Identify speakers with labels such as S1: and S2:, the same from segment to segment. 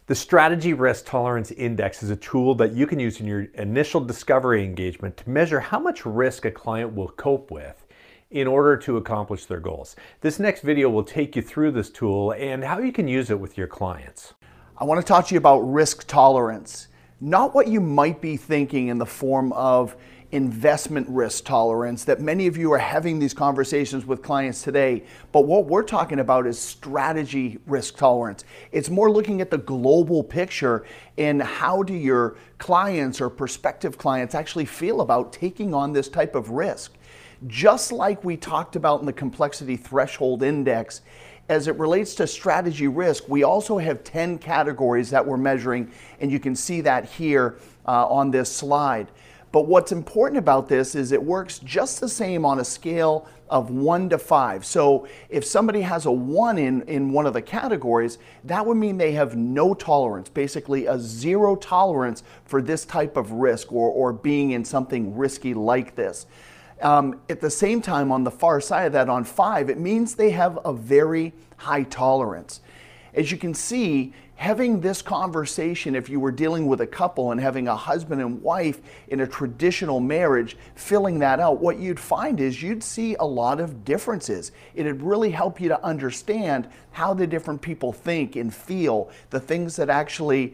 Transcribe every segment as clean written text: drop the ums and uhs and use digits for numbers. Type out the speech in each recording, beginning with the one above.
S1: The Strategy Risk Tolerance Index is a tool that you can use in your initial discovery engagement to measure how much risk a client will cope with in order to accomplish their goals. This next video will take you through this tool and how you can use it with your clients.
S2: I want to talk to you about risk tolerance, not what you might be thinking in the form of investment risk tolerance that many of you are having these conversations with clients today, but what we're talking about is strategy risk tolerance. It's more looking at the global picture and how do your clients or prospective clients actually feel about taking on this type of risk. Just like we talked about in the complexity threshold index, as it relates to strategy risk, we also have 10 categories that we're measuring, and you can see that here on this slide. But what's important about this is it works just the same on a scale of 1 to 5. So if somebody has a 1 in one of the categories, that would mean they have no tolerance, basically a 0 tolerance for this type of risk or being in something risky like this. At the same time, on the far side of that, on 5, it means they have a very high tolerance. As you can see, having this conversation, if you were dealing with a couple and having a husband and wife in a traditional marriage, filling that out, what you'd find is you'd see a lot of differences. It'd really help you to understand how the different people think and feel, the things that actually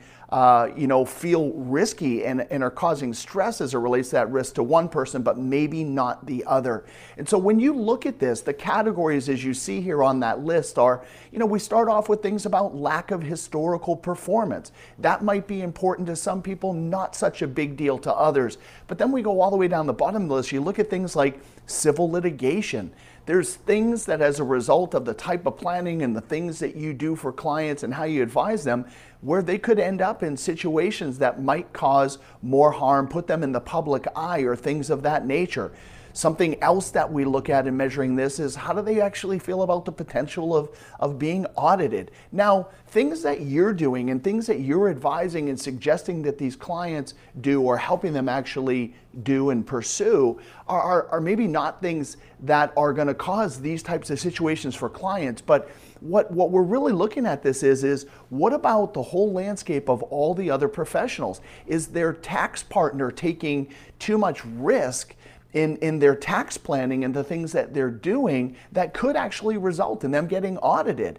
S2: feel risky and are causing stress as it relates to that risk to one person, but maybe not the other. And so when you look at this, the categories as you see here on that list are, we start off with things about lack of historical performance. That might be important to some people, not such a big deal to others. But then we go all the way down the bottom of the list. You look at things like civil litigation. There's things that as a result of the type of planning and the things that you do for clients and how you advise them, where they could end up in situations that might cause more harm, put them in the public eye or things of that nature. Something else that we look at in measuring this is how do they actually feel about the potential of being audited? Now, things that you're doing and things that you're advising and suggesting that these clients do or helping them actually do and pursue are maybe not things that are going to cause these types of situations for clients, but what we're really looking at this is what about the whole landscape of all the other professionals? Is their tax partner taking too much risk in their tax planning and the things that they're doing that could actually result in them getting audited?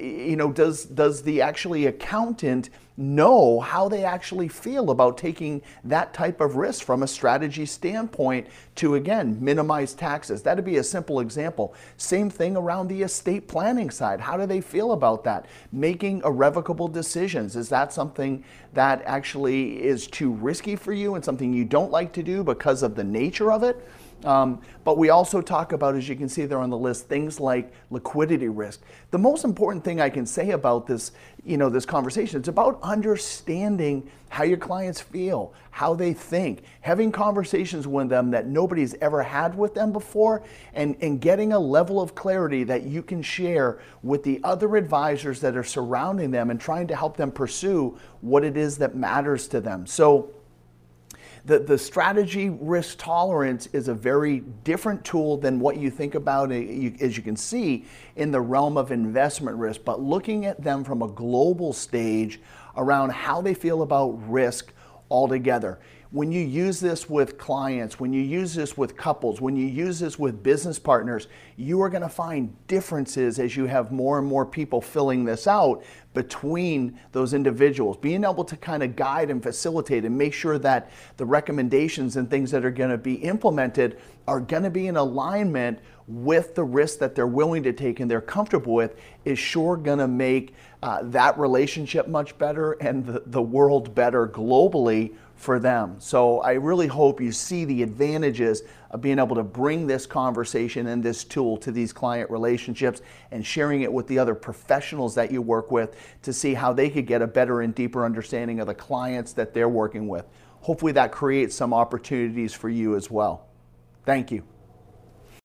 S2: Does the actually accountant know how they actually feel about taking that type of risk from a strategy standpoint to, again, minimize taxes? That'd be a simple example. Same thing around the estate planning side. How do they feel about that? Making irrevocable decisions. Is that something that actually is too risky for you and something you don't like to do because of the nature of it? But we also talk about, as you can see there on the list, things like liquidity risk. The most important thing I can say about this, this conversation, it's about understanding how your clients feel, how they think, having conversations with them that nobody's ever had with them before, and getting a level of clarity that you can share with the other advisors that are surrounding them and trying to help them pursue what it is that matters to them. So the strategy risk tolerance is a very different tool than what you think about, as you can see, in the realm of investment risk, but looking at them from a global stage around how they feel about risk altogether. When you use this with clients, when you use this with couples, when you use this with business partners, you are going to find differences as you have more and more people filling this out between those individuals. Being able to kind of guide and facilitate and make sure that the recommendations and things that are going to be implemented are going to be in alignment with the risk that they're willing to take and they're comfortable with is sure going to make that relationship much better and the world better globally for them. So I really hope you see the advantages of being able to bring this conversation and this tool to these client relationships and sharing it with the other professionals that you work with to see how they could get a better and deeper understanding of the clients that they're working with. Hopefully that creates some opportunities for you as well. Thank you.